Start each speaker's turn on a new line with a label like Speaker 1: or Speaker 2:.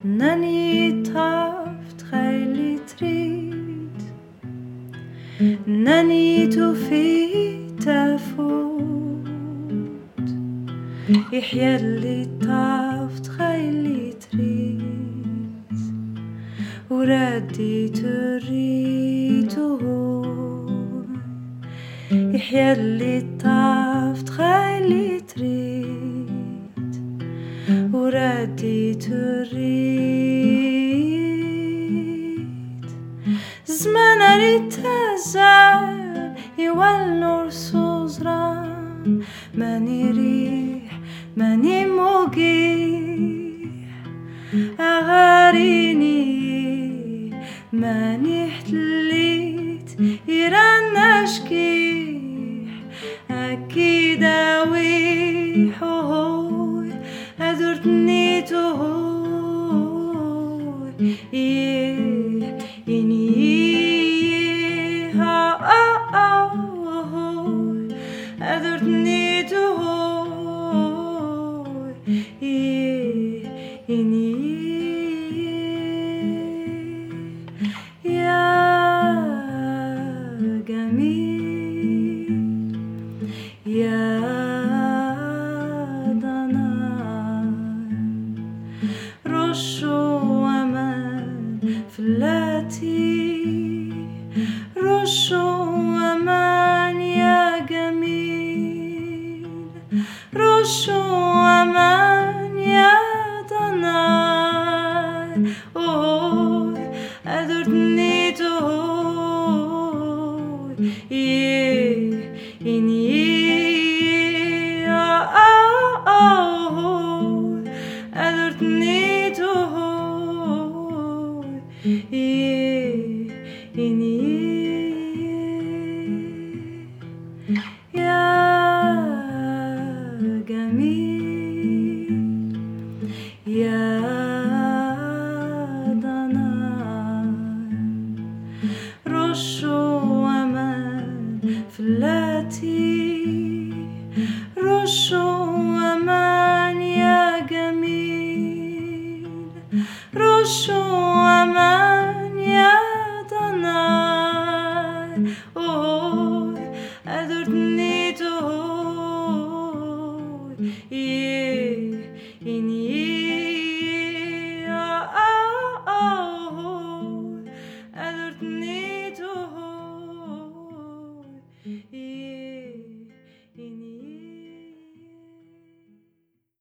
Speaker 1: إنني طفت خيلي تريد، إنني توفيت أفوت، يحيى اللي طفت خيلي تريد، وردي تريده، يحيى اللي طفت خيلي تريد، وردي تريد. زمان أريد تزال يولور سوزران، ماني ريح ماني موجيح، أغاريني ماني حتليت إيران أشكيح، أكيد أويح هوي أدرتني تهوي إيه إني هوي أدرتني تهوي إيه إني يا جميل يا رشوا أمان فلاتي، رشوا أمان يا جميل، رشوا أمان يا ضناي، أوه أدرتني تهوي إيه إني أدرتني تهوي إيه إني يا جميل يا